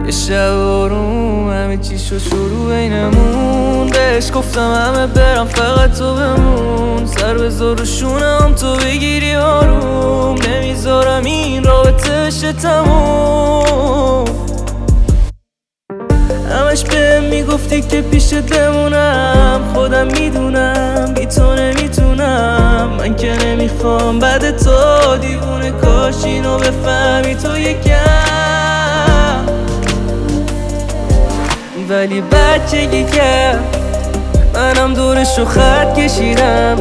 یه شب آروم همه چی شد شروع بینمون. بهش گفتم همه برم فقط تو بمون. سر بذار رو شونم تو بگیری آروم. نمیذارم این رابطه بشه تموم. همش بهم میگفتی که پیشت بمونم. خودم میدونم بی تو نمیتونم. من که نمیخوام بعد تو دیوونه. کاش اینو بفهمی تو یکم. ولی بچگی کرد منم دورشو خط کشیدم.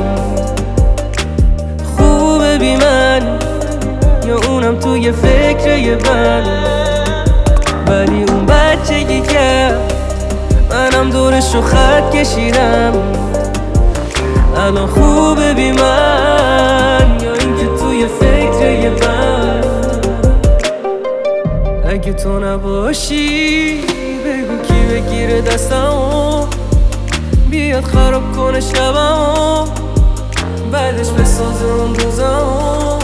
خوبه بی من یا اونم توی فکر یه من. ولی اون بچگی کرد منم دورشو خط کشیدم. الان خوبه بی من یا اینکه توی فکر یه من. اگه تو نباشی بگو کی بگیره دستمو بیاد خراب کنه شبمو بعدش بسازه اون روزمو.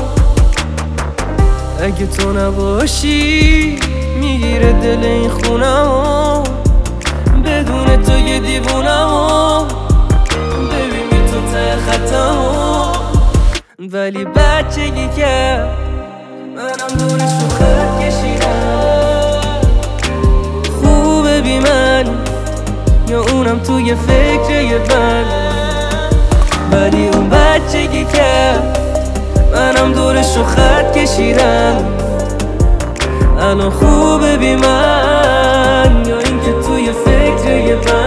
اگه تو نباشی میگیره دل این خونمو بدون تو یه دیوونمو. ببینی تو ته خطمو. ولی بچگی کرد منم دورشو خط کشیدم. خوبه بی من یا اونم توی فکر یه من. ولی اون بچگی کرد منم دورشو خط کشیدم. الان خوبه بی من یا اینکه توی فکر یه من.